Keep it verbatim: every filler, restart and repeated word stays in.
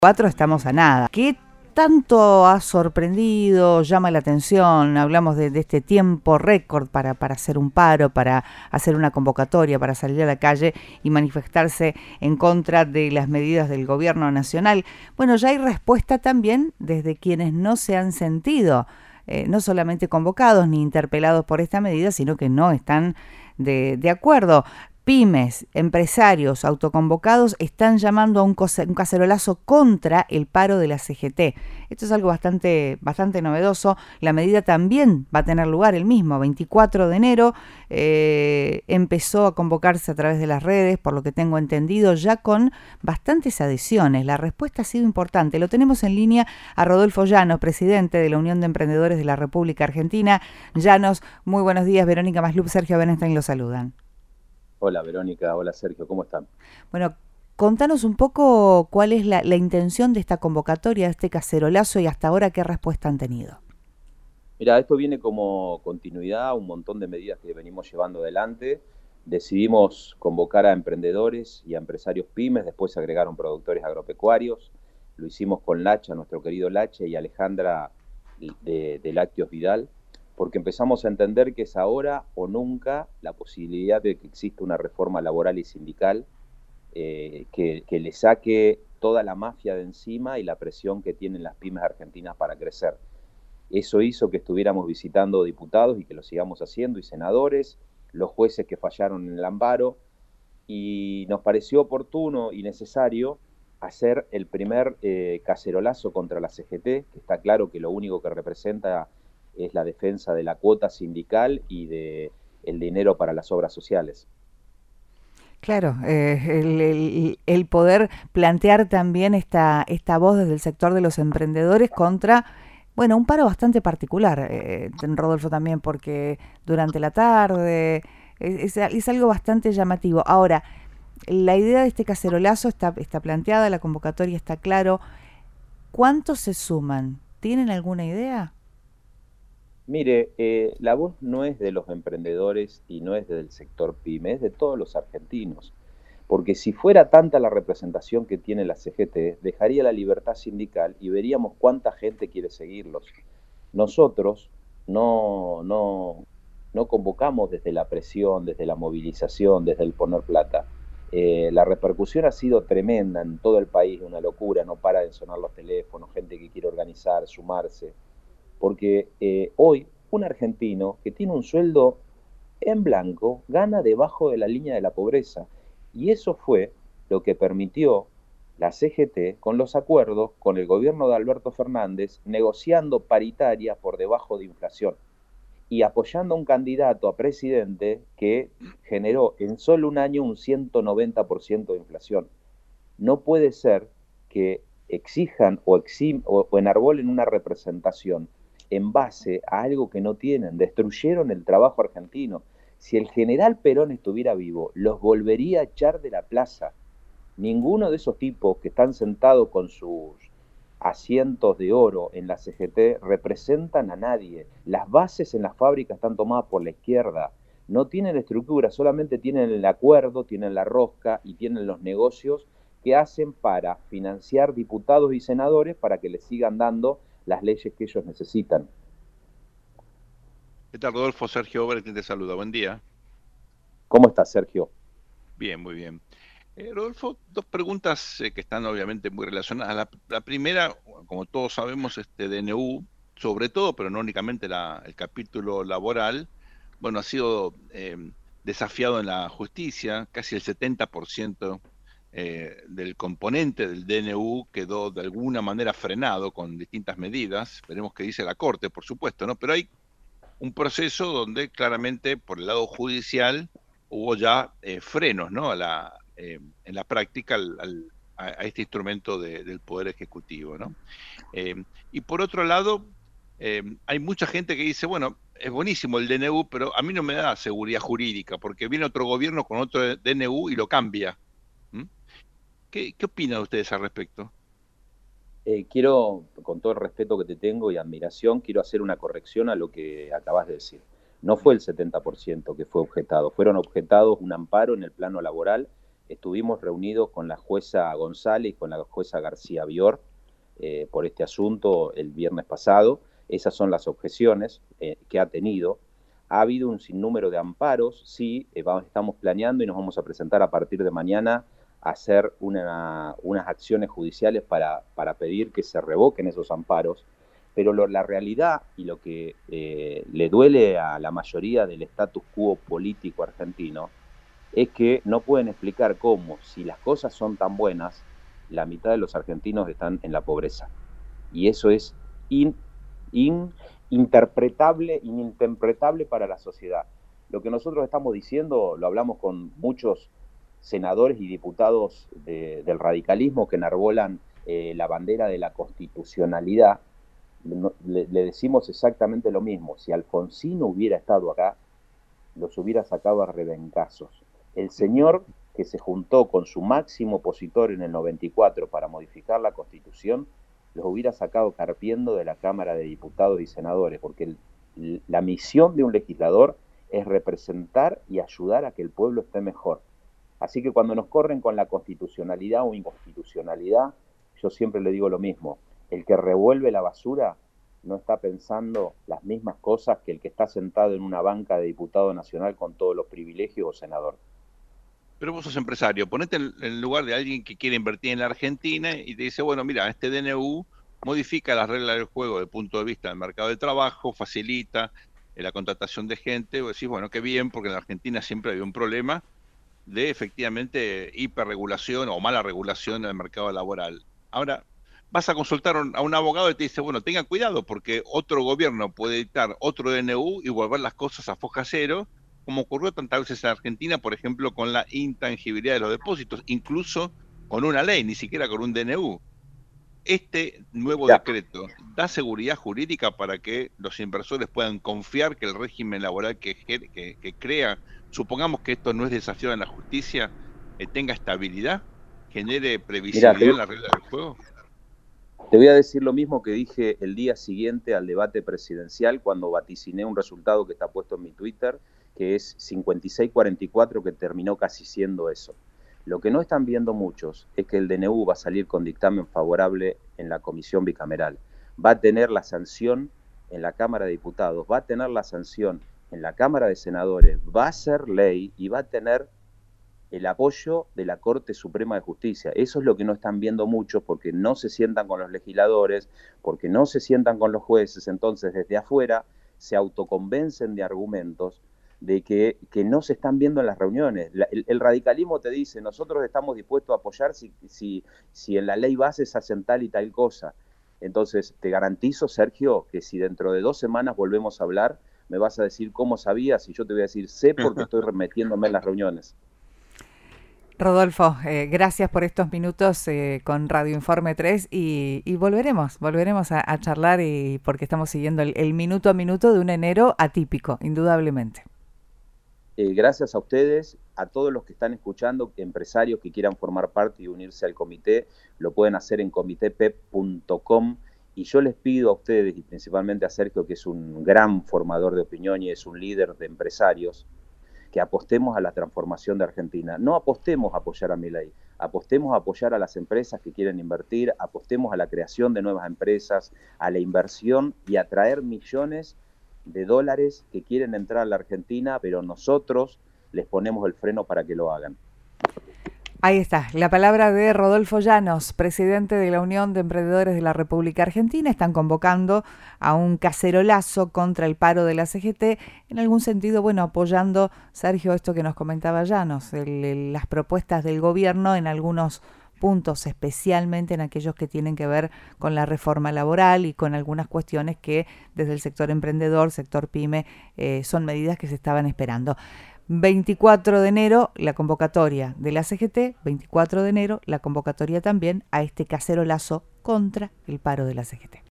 Cuatro estamos a nada. ¿Qué tanto ha sorprendido, llama la atención? Hablamos de, de este tiempo récord para, para hacer un paro, para hacer una convocatoria, para salir a la calle y manifestarse en contra de las medidas del gobierno nacional. Bueno, ya hay respuesta también desde quienes no se han sentido, eh, no solamente convocados ni interpelados por esta medida, sino que no están de, de acuerdo. Pymes, empresarios autoconvocados están llamando a un, un cacerolazo contra el paro de la C G T. Esto es algo bastante, bastante novedoso. La medida también va a tener lugar el mismo, veinticuatro de enero. Eh, empezó a convocarse a través de las redes, por lo que tengo entendido, ya con bastantes adhesiones. La respuesta ha sido importante. Lo tenemos en línea a Rodolfo Llanos, presidente de la Unión de Emprendedores de la República Argentina. Llanos, muy buenos días. Verónica Maslup, Sergio Berenstein los saludan. Hola Verónica, hola Sergio, ¿cómo están? Bueno, contanos un poco cuál es la, la intención de esta convocatoria, de este cacerolazo y hasta ahora qué respuesta han tenido. Mira, esto viene como continuidad a un montón de medidas que venimos llevando adelante. Decidimos convocar a emprendedores y a empresarios pymes, después se agregaron productores agropecuarios. Lo hicimos con Lacha, nuestro querido Lacha, y Alejandra de, de Lácteos Vidal, porque empezamos a entender que es ahora o nunca la posibilidad de que exista una reforma laboral y sindical eh, que, que le saque toda la mafia de encima y la presión que tienen las pymes argentinas para crecer. Eso hizo que estuviéramos visitando diputados y que lo sigamos haciendo, y senadores, los jueces que fallaron en el amparo, y nos pareció oportuno y necesario hacer el primer eh, cacerolazo contra la C G T, que está claro que lo único que representa es la defensa de la cuota sindical y de el dinero para las obras sociales. Claro, eh, el, el, el poder plantear también esta, esta voz desde el sector de los emprendedores contra, bueno, un paro bastante particular, eh, Rodolfo, también, porque durante la tarde es, es algo bastante llamativo. Ahora, la idea de este cacerolazo está, está planteada, la convocatoria está claro. ¿Cuántos se suman? ¿Tienen alguna idea? Mire, eh, la voz no es de los emprendedores y no es del sector pyme, es de todos los argentinos. Porque si fuera tanta la representación que tiene la C G T, dejaría la libertad sindical y veríamos cuánta gente quiere seguirlos. Nosotros no, no, no convocamos desde la presión, desde la movilización, desde el poner plata. Eh, la repercusión ha sido tremenda en todo el país, una locura, no para de sonar los teléfonos, gente que quiere organizar, sumarse. Porque eh, hoy un argentino que tiene un sueldo en blanco gana debajo de la línea de la pobreza. Y eso fue lo que permitió la C G T con los acuerdos con el gobierno de Alberto Fernández, negociando paritaria por debajo de inflación y apoyando a un candidato a presidente que generó en solo un año un ciento noventa por ciento de inflación. No puede ser que exijan o, exim, o, o enarbolen una representación en base a algo que no tienen. Destruyeron el trabajo argentino. Si el general Perón estuviera vivo, los volvería a echar de la plaza. Ninguno de esos tipos que están sentados con sus asientos de oro en la C G T representan a nadie. Las bases en las fábricas están tomadas por la izquierda. No tienen estructura, solamente tienen el acuerdo, tienen la rosca y tienen los negocios que hacen para financiar diputados y senadores para que les sigan dando las leyes que ellos necesitan. ¿Qué tal, Rodolfo? Sergio Berenstein te saluda. Buen día. ¿Cómo estás, Sergio? Bien, muy bien. Eh, Rodolfo, dos preguntas eh, que están obviamente muy relacionadas. La, la primera, como todos sabemos, este D N U, sobre todo, pero no únicamente la, el capítulo laboral, bueno, ha sido eh, desafiado en la justicia. Casi el setenta por ciento eh, del componente del D N U quedó de alguna manera frenado con distintas medidas. Veremos qué dice la Corte, por supuesto, ¿no? Pero hay un proceso donde claramente por el lado judicial hubo ya eh, frenos, ¿no? A la, eh, en la práctica al, al, a, a este instrumento de, del Poder Ejecutivo, ¿no? Eh, y por otro lado, eh, hay mucha gente que dice, bueno, es buenísimo el D N U, pero a mí no me da seguridad jurídica, porque viene otro gobierno con otro D N U y lo cambia. ¿Mm? ¿Qué, qué opinan ustedes al respecto? Eh, quiero, con todo el respeto que te tengo y admiración, quiero hacer una corrección a lo que acabas de decir. No fue el setenta por ciento que fue objetado, fueron objetados un amparo en el plano laboral estuvimos reunidos con la jueza González y con la jueza García Bior eh, por este asunto el viernes pasado. Esas son las objeciones eh, que ha tenido. Ha habido un sinnúmero de amparos, sí, eh, vamos, estamos planeando y nos vamos a presentar a partir de mañana a hacer una, unas acciones judiciales para, para pedir que se revoquen esos amparos, pero lo, la realidad y lo que eh, le duele a la mayoría del status quo político argentino es que no pueden explicar cómo, si las cosas son tan buenas, la mitad de los argentinos están en la pobreza. Y eso es in, in, interpretable, ininterpretable para la sociedad. Lo que nosotros estamos diciendo, lo hablamos con muchos senadores y diputados de, del radicalismo que enarbolan eh, la bandera de la constitucionalidad, le, le decimos exactamente lo mismo. Si Alfonsino hubiera estado acá, los hubiera sacado a rebencazos. El señor que se juntó con su máximo opositor en el noventa y cuatro para modificar la Constitución, los hubiera sacado carpiendo de la Cámara de Diputados y Senadores, porque el, la misión de un legislador es representar y ayudar a que el pueblo esté mejor. Así que cuando nos corren con la constitucionalidad o inconstitucionalidad, yo siempre le digo lo mismo, el que revuelve la basura no está pensando las mismas cosas que el que está sentado en una banca de diputado nacional con todos los privilegios o senador. Pero vos sos empresario, ponete en el lugar de alguien que quiere invertir en la Argentina y te dice, bueno, mira, este D N U modifica las reglas del juego desde el punto de vista del mercado de trabajo, facilita la contratación de gente, vos decís, bueno, qué bien, porque en la Argentina siempre había un problema de efectivamente hiperregulación o mala regulación del mercado laboral. Ahora, vas a consultar a un abogado y te dice, bueno, tenga cuidado porque otro gobierno puede dictar otro D N U y volver las cosas a foja cero, como ocurrió tantas veces en Argentina, por ejemplo, con la intangibilidad de los depósitos, incluso con una ley, ni siquiera con un D N U. Este nuevo ya. decreto da seguridad jurídica para que los inversores puedan confiar que el régimen laboral que, que, que crea, supongamos que esto no es desafiado en la justicia, eh, tenga estabilidad, genere previsibilidad Mirá, te... en la regla del juego. Te voy a decir lo mismo que dije el día siguiente al debate presidencial cuando vaticiné un resultado que está puesto en mi Twitter, que es cincuenta y seis cuarenta y cuatro, que terminó casi siendo eso. Lo que no están viendo muchos es que el D N U va a salir con dictamen favorable en la comisión bicameral. Va a tener la sanción en la Cámara de Diputados, va a tener la sanción en la Cámara de Senadores, va a ser ley y va a tener el apoyo de la Corte Suprema de Justicia. Eso es lo que no están viendo muchos porque no se sientan con los legisladores, porque no se sientan con los jueces. Entonces, desde afuera se autoconvencen de argumentos de que, que no se están viendo en las reuniones. La, el, el radicalismo te dice, nosotros estamos dispuestos a apoyar si, si, si en la ley base se hacen tal y tal cosa. Entonces, te garantizo, Sergio, que si dentro de dos semanas volvemos a hablar, me vas a decir cómo sabías y yo te voy a decir, sé porque estoy remetiéndome en las reuniones. Rodolfo, eh, gracias por estos minutos eh, con Radio Informe tres y, y volveremos, volveremos a, a charlar y porque estamos siguiendo el, el minuto a minuto de un enero atípico, indudablemente. Eh, gracias a ustedes, a todos los que están escuchando, empresarios que quieran formar parte y unirse al comité, lo pueden hacer en comité pep punto com y yo les pido a ustedes y principalmente a Sergio, que es un gran formador de opinión y es un líder de empresarios, que apostemos a la transformación de Argentina. No apostemos a apoyar a Milei, apostemos a apoyar a las empresas que quieren invertir, apostemos a la creación de nuevas empresas, a la inversión y a traer millones de dólares que quieren entrar a la Argentina, pero nosotros les ponemos el freno para que lo hagan. Ahí está, la palabra de Rodolfo Llanos, presidente de la Unión de Emprendedores de la República Argentina. Están convocando a un cacerolazo contra el paro de la C G T, en algún sentido, bueno, apoyando, Sergio, esto que nos comentaba Llanos, el, el, las propuestas del gobierno en algunos puntos, especialmente en aquellos que tienen que ver con la reforma laboral y con algunas cuestiones que desde el sector emprendedor, sector pyme, eh, son medidas que se estaban esperando. veinticuatro de enero la convocatoria de la C G T, veinticuatro de enero la convocatoria también a este cacerolazo contra el paro de la C G T.